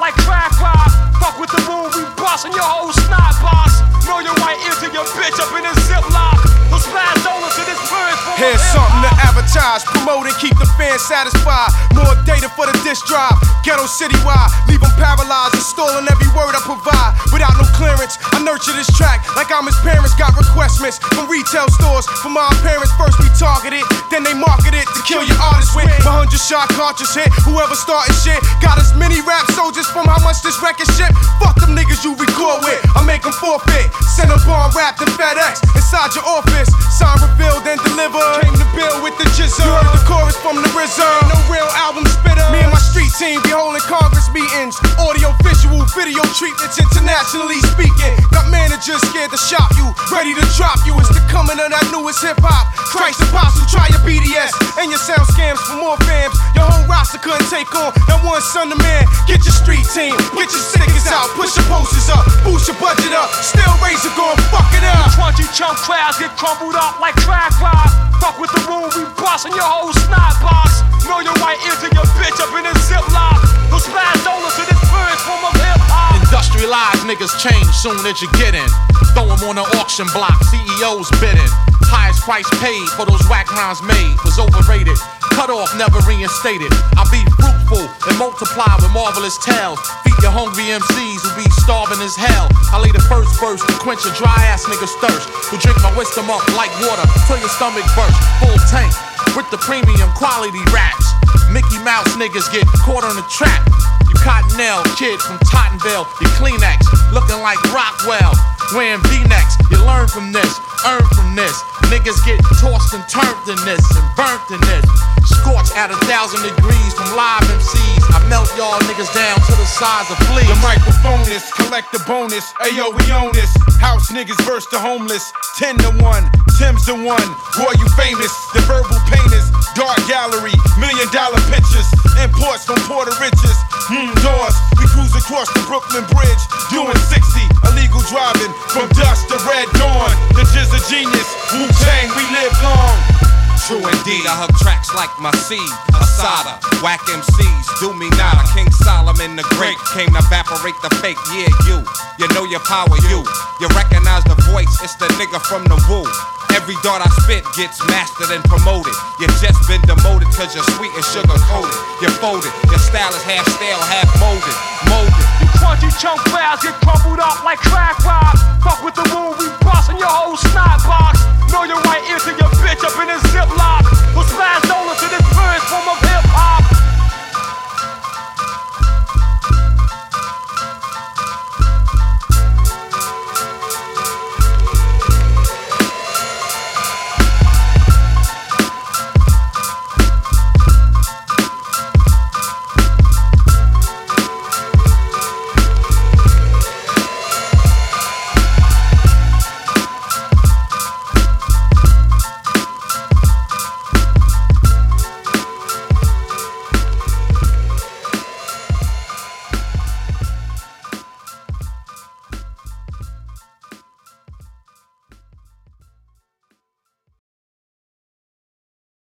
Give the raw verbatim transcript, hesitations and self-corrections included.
like crack rock. Fuck with the room, we bustin' your whole snot box. Know your right ear to your bitch up in a ziplock. We'll smash over to this bird from Here's something to advertise, promote and keep the fans satisfied. More data for the disc drive, ghetto citywide. Leave them paralyzed, installing every word I provide. Without no clearance, I nurture this track like I'm his parents. Got requestments from retail stores. For my parents, first we target it, then they market it to kill your artist with. My hundred shot cartridge hit, whoever started shit. Got as many rap soldiers from how much this record ship. Fuck them niggas you record with, I make them forfeit. Send a bar wrapped in FedEx inside your office. Sign revealed and delivered. Came to build with the jizzle. You heard the chorus from the R Z A. No real album spitter. Me and my street team be holding Congress meetings. Audio, visual, video treatments, internationally speaking. Got managers scared to shop you, ready to drop you. It's the coming of that newest hip hop. Christ apostle, try your B D S and your sound scams for more fams. Your whole roster couldn't take on that one son of man. Get your street team, get your stickers out, push your posters up, boost your budget up. Still Razor gon' fuck it up. Crunchy chunk crowds get crumbled up like crack rock. Fuck with the room, we bustin' your whole snot box. Know your right ear to your bitch up in a ziplock. We'll smash over to this bird from of hip hop. Industrialized niggas change soon as you get in. Throw 'em on the auction block, C E Os bidding. Highest price paid for those whack rhymes made was overrated. Cut off, never reinstated. I'll be fruitful and multiply with marvelous tales. Feed your hungry M Cs who be starving as hell. I lay the first verse to quench a dry ass nigga's thirst. Who drink my wisdom up like water till your stomach burst. Full tank with the premium quality raps. Mickey Mouse niggas get caught on the trap. You Cottonelle kid from Tottenville, you Kleenex looking like Rockwell. Wearing V-necks, you learn from this, earn from this. Niggas get tossed and turned in this and burnt in this. Scorched at a thousand degrees from live M Cs. I melt y'all niggas down to the size of fleas. The microphone is, collect the bonus. Ayo, we own this. House niggas verse the homeless. Ten to one, Tim's the one. Boy, you famous. The verbal painters, dark gallery, million dollar pictures. Imports from Puerto Riches. Hmm, doors. We cruise across the Brooklyn Bridge, doing sixty. Illegal driving from dusk to red dawn. The Jizz a genius. Wu-Tang, we live long. True indeed, I hug tracks like my seed, Asada. Whack M Cs, do me nada. King Solomon the Great came to evaporate the fake. Yeah, you, you know your power, you. You recognize the voice, it's the nigga from the woo. Every dart I spit gets mastered and promoted. You just been demoted cause you're sweet and sugar coated. You're folded, your style is half stale, half molded. Molded. You crunchy chunk crowds get crumbled up like crack rock. Fuck with the room, we bustin' your whole snot box. Know your right ear to your